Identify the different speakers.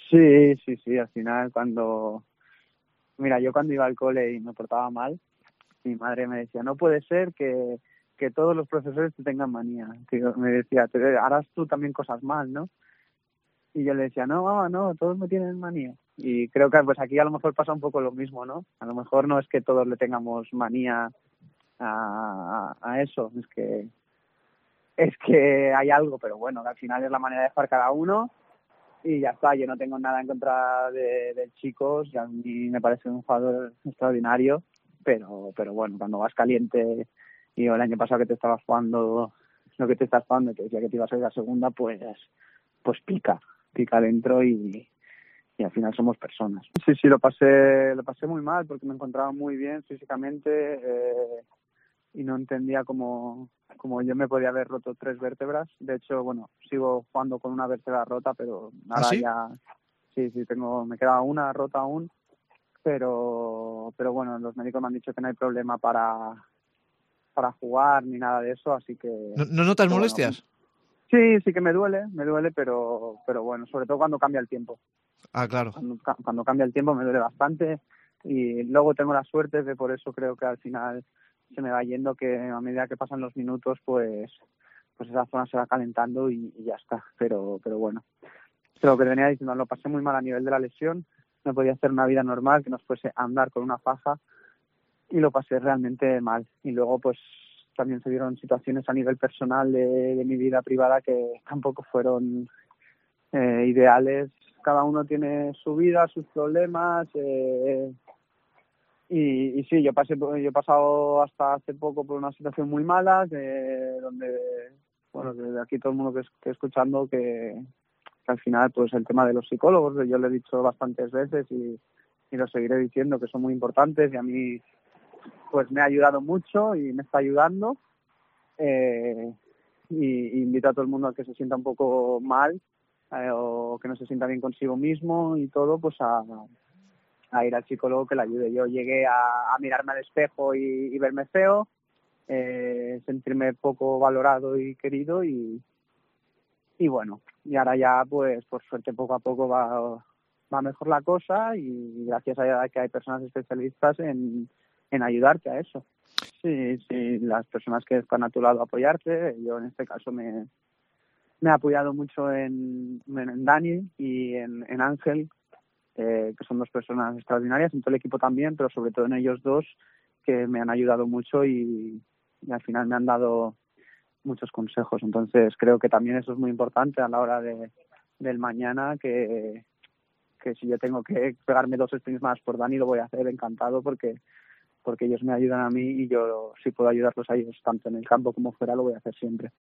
Speaker 1: Sí, sí, sí, al final mira, yo cuando iba al cole y me portaba mal, mi madre me decía, no puede ser que todos los profesores te tengan manía. Tío, me decía, harás tú también cosas mal, ¿no? Y yo le decía, no, mamá, no, todos me tienen manía. Y creo que pues aquí a lo mejor pasa un poco lo mismo, ¿no? A lo mejor no es que todos le tengamos manía a eso, es que hay algo, pero bueno, que al final es la manera de jugar cada uno y ya está. Yo no tengo nada en contra de chicos, y a mí me parece un jugador extraordinario, pero bueno, cuando vas caliente y el año pasado que te estabas jugando lo que te estás jugando, que decía que te ibas a ir a segunda, pues pica dentro y al final somos personas. Sí, sí, lo pasé muy mal porque me encontraba muy bien físicamente, y no entendía cómo yo me podía haber roto 3 vértebras. De hecho, bueno, sigo jugando con una vértebra rota, pero
Speaker 2: ¿Ah,
Speaker 1: ahora
Speaker 2: sí?
Speaker 1: ya sí, me queda una rota aún, pero bueno, los médicos me han dicho que no hay problema para jugar ni nada de eso, así
Speaker 2: ¿No notas
Speaker 1: que bueno,
Speaker 2: molestias?
Speaker 1: sí, sí que me duele, pero bueno, sobre todo cuando cambia el tiempo.
Speaker 2: Ah, claro.
Speaker 1: Cuando cambia el tiempo me duele bastante, y luego tengo la suerte de, por eso creo que al final se me va yendo, que a medida que pasan los minutos pues esa zona se va calentando y ya está. Pero bueno, lo que te venía diciendo, lo pasé muy mal a nivel de la lesión, no podía hacer una vida normal que no fuese andar con una faja, y lo pasé realmente mal. Y luego pues también se dieron situaciones a nivel personal de mi vida privada que tampoco fueron ideales. Cada uno tiene su vida, sus problemas, y sí, yo he pasado hasta hace poco por una situación muy mala, donde, bueno, desde aquí todo el mundo que escuchando, que al final pues el tema de los psicólogos, yo lo he dicho bastantes veces y lo seguiré diciendo, que son muy importantes, y a mí pues me ha ayudado mucho y me está ayudando, y invito a todo el mundo a que se sienta un poco mal, o que no se sienta bien consigo mismo y todo, pues a ir al psicólogo que le ayude. Yo llegué a mirarme al espejo y verme feo, sentirme poco valorado y querido, y bueno, y ahora ya pues por suerte poco a poco va mejor la cosa, y gracias a que hay personas especialistas en ayudarte a eso. Sí, sí, las personas que están a tu lado a apoyarte. Yo en este caso me he apoyado mucho en Dani y en Ángel, que son dos personas extraordinarias, en todo el equipo también, pero sobre todo en ellos dos, que me han ayudado mucho y al final me han dado muchos consejos. Entonces creo que también eso es muy importante a la hora del mañana, que si yo tengo que pegarme 2 sprints más por Dani, lo voy a hacer encantado, porque ellos me ayudan a mí, y yo si puedo ayudarlos a ellos tanto en el campo como fuera lo voy a hacer siempre.